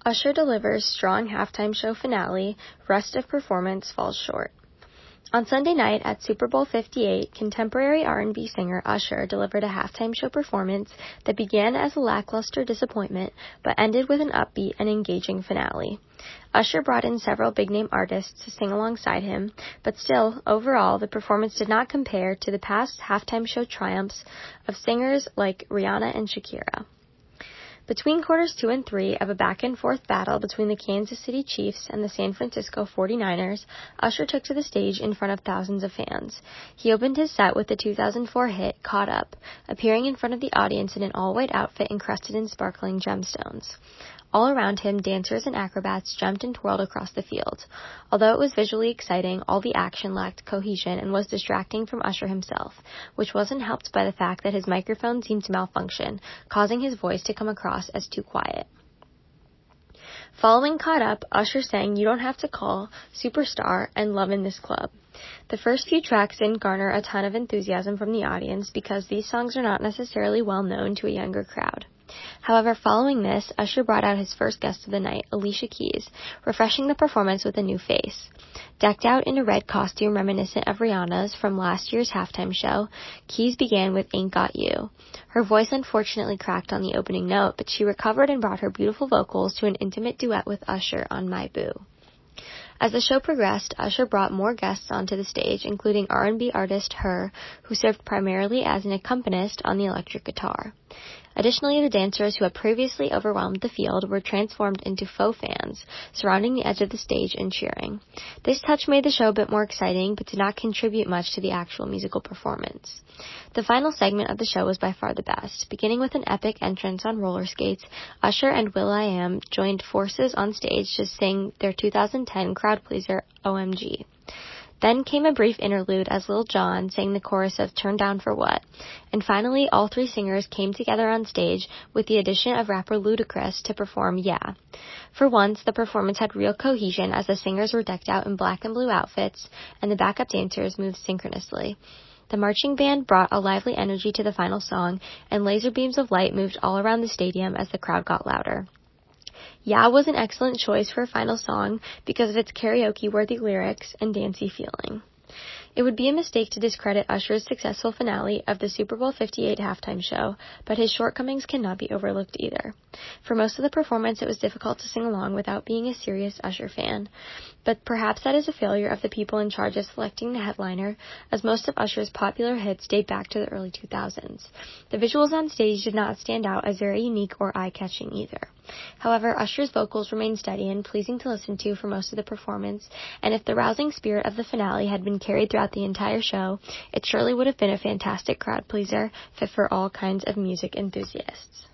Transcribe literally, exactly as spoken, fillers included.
Usher delivers strong halftime show finale, rest of performance falls short. On Sunday night at Super Bowl fifty-eight, contemporary R and B singer Usher delivered a halftime show performance that began as a lackluster disappointment but ended with an upbeat and engaging finale. Usher brought in several big-name artists to sing alongside him, but still, overall, the performance did not compare to the past halftime show triumphs of singers like Rihanna and Shakira. Between quarters two and three of a back-and-forth battle between the Kansas City Chiefs and the San Francisco forty-niners, Usher took to the stage in front of thousands of fans. He opened his set with the two thousand four hit Caught Up, appearing in front of the audience in an all-white outfit encrusted in sparkling gemstones. All around him, dancers and acrobats jumped and twirled across the field. Although it was visually exciting, all the action lacked cohesion and was distracting from Usher himself, which wasn't helped by the fact that his microphone seemed to malfunction, causing his voice to come across as too quiet. Following Caught Up, Usher sang You Don't Have to Call, Superstar, and Love in This Club. The first few tracks didn't garner a ton of enthusiasm from the audience because these songs are not necessarily well known to a younger crowd. However, following this, Usher brought out his first guest of the night, Alicia Keys, refreshing the performance with a new face. Decked out in a red costume reminiscent of Rihanna's from last year's halftime show, Keys began with Ain't Got You. Her voice unfortunately cracked on the opening note, but she recovered and brought her beautiful vocals to an intimate duet with Usher on My Boo. As the show progressed, Usher brought more guests onto the stage, including R and B artist Her, who served primarily as an accompanist on the electric guitar. Additionally, the dancers who had previously overwhelmed the field were transformed into faux fans, surrounding the edge of the stage and cheering. This touch made the show a bit more exciting, but did not contribute much to the actual musical performance. The final segment of the show was by far the best. Beginning with an epic entrance on roller skates, Usher and will.i.am joined forces on stage to sing their two thousand ten crowd pleaser, O M G. Then came a brief interlude as Lil Jon sang the chorus of Turn Down for What. And finally, all three singers came together on stage with the addition of rapper Ludacris to perform Yeah. For once, the performance had real cohesion as the singers were decked out in black and blue outfits and the backup dancers moved synchronously. The marching band brought a lively energy to the final song, and laser beams of light moved all around the stadium as the crowd got louder. Yeah was an excellent choice for a final song because of its karaoke-worthy lyrics and dancey feeling. It would be a mistake to discredit Usher's successful finale of the Super Bowl fifty-eight halftime show, but his shortcomings cannot be overlooked either. For most of the performance, it was difficult to sing along without being a serious Usher fan, but perhaps that is a failure of the people in charge of selecting the headliner, as most of Usher's popular hits date back to the early two thousands. The visuals on stage did not stand out as very unique or eye-catching either. However, Usher's vocals remained steady and pleasing to listen to for most of the performance, and if the rousing spirit of the finale had been carried throughout the entire show, it surely would have been a fantastic crowd pleaser fit for all kinds of music enthusiasts.